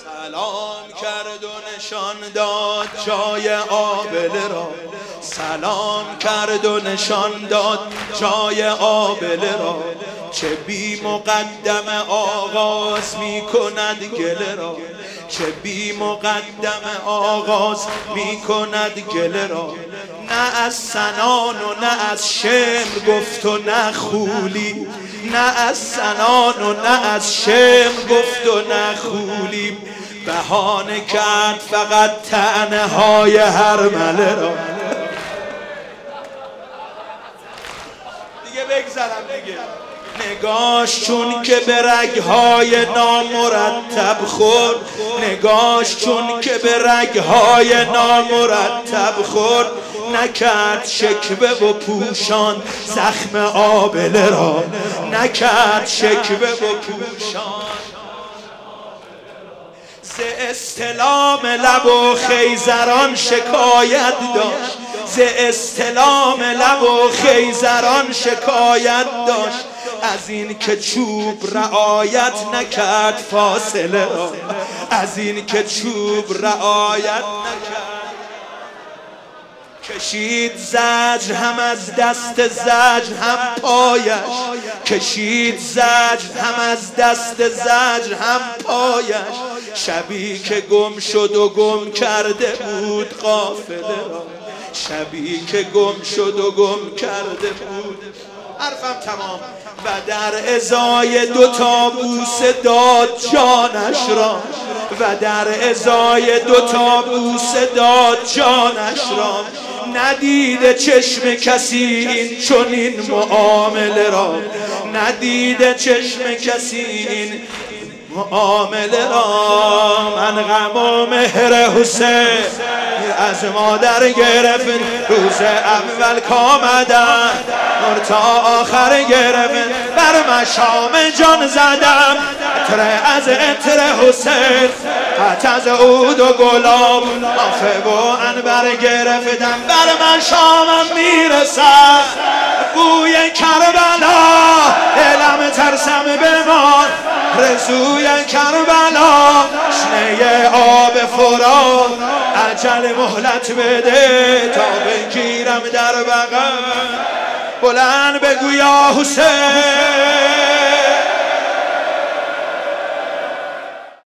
سلام کرد و نشان داد جای آبله را، سلام کرد و نشان داد جای آبله را. چه بی مقدم آغاز می کند گله را، چه بی مقدم آغاز می کند گله را. نه از سنان و نه از شمر گفت و نه خولی، نه از سنان و نه از شمر گفت و نه خولی. بهانه کرد فقط طعنه های هرمله را. دیگه بگذرم دیگه. نگاش چون که به رگهای نامرتب خورد، نگاش چون که به رگهای نامرتب خورد. نکرد شکوه و پوشان زخم آبله را، نکرد شکوه و پوشان. ز استلام لب و خیزران شکایت داشت، ز استلام لب و خیزران شکایت داشت. از این که چوب رعایت نکرد فاصله را، از این که چوب رعایت نکرد. کشید زجر هم از دست زجر هم پایش، کشید زجر هم از دست زجر هم پایش. شبی که گم شد و گم کرده بود قافله را، شبی که گم شد و گم کرده بود. حرفم تمام. و در ازای دوتا بوسه داد جانش را، و در ازای دوتا بوسه داد جانش را. ندیده چشم کسی این چنین معامله را، ندیده چشم کسی این معامله را. من غم و مهر حسین از مادر گرفت، روز اول کامدن نور تا آخر گرفت. بر مشام جان زدم عطر از عطر حسین، حت از عود و گلاب آفه و عنبر گرفتم. بر مشامم میرسد بوی کربلا، دلم ترسم بمار رزوی کربلا. شنه آب فرات عجل مهلت بده تا بگیرم در بغل. بلند بگو یا حسین